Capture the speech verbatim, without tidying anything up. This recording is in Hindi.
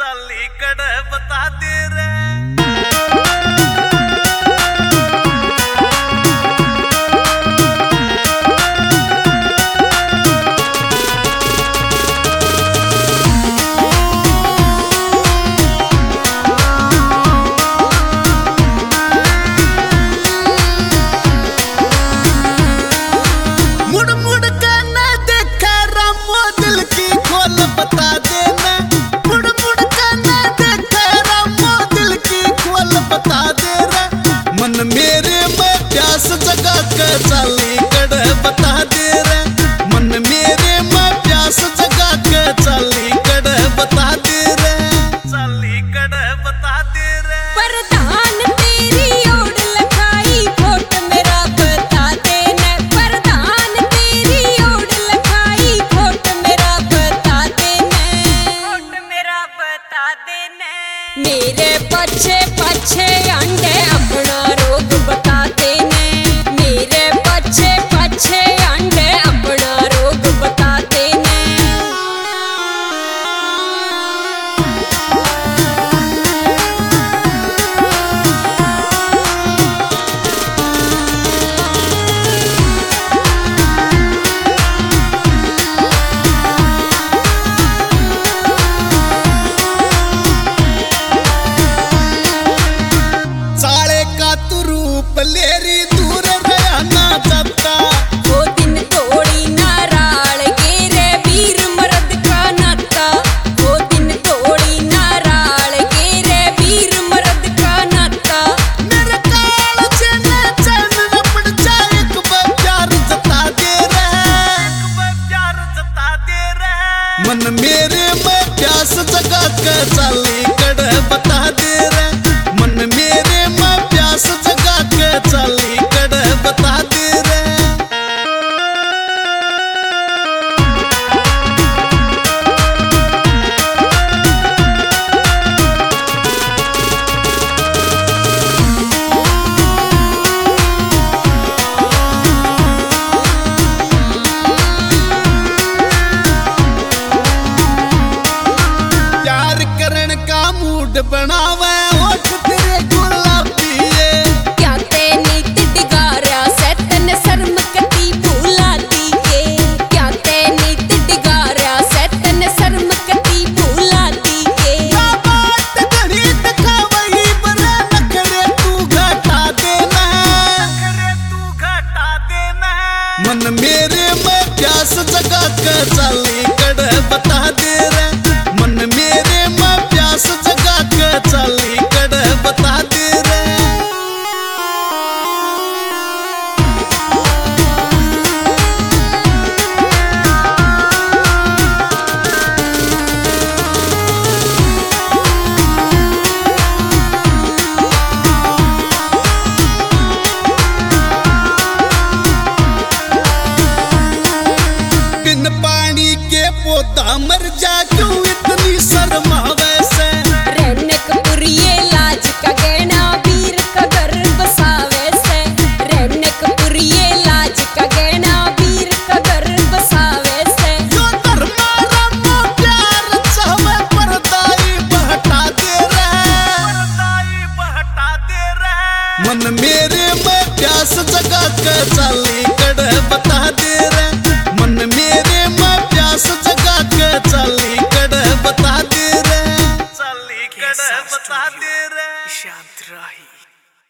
साली कड़ बता दे रे। जगा के साली कड़ बता दे रे, मन मेरे में प्यास जगा के साली कड़ बता दे रे, साली कड़ बता दे रे। प्रधान तेरी ओढ़ लखाई खोट मेरा बता देना, प्रधान तेरी ओढ़ लखाई खोट मेरा बता देना, खोट मेरा बता देना। मेरे पछे पछे अंडे अपना रोग बता देना, मेरे पछे पछे अंडे अपना रोग बता देना। साले का तू रूप लेरी दूर रहना चाहता, वो दिन तोड़ी नाराल गेरे वीर मर्द का नाता, वो दिन तोड़ी नाराल गेरे वीर मर्द का नाता। मेरे काल चने चैन न पड़ जाए, एक बार प्यार जता दे रे, एक बार प्यार जता दे रे। मन मेरे में प्यास जगा के साली कड़ बता दे रे, मन मेरे में प्यास जगा के साली कड़ बता दे रे। प्यार करन का मूड बनावे होठ तेरे गुलाबी है, क्या तेनी तिडगारा से तन शर्म कती भूलाती के, क्या तेनी तिडगारा से तन शर्म कती भूलाती के। क्या बात घड़ी दिखावही बरे नखरे तू घटा देना, नखरे तू घटा देना। मन मेरे में प्यास जगा के साली कड़ बता दे रे, मन मेरे में प्यास जगा के साली कड़ बता दे रे। बिन पानी के पौधा मर जा, क्यों इतनी शर्मावे से। रैनकपुरिये लाज का गहना वीर का घर बसावे से, रैनकपुरिये लाज का गहना वीर का घर बसावे से। जो धर्मारा मो प्यार चाहे परदाई बहटा दे रे, परदाई बहटा दे रे। मन मेरे में प्यास जगा के साली कड़ बता दे रे, मन मेरे में प्यास जगा के साली कड़ बता दे रे, साली कड़ बता दे रे। शांत राही।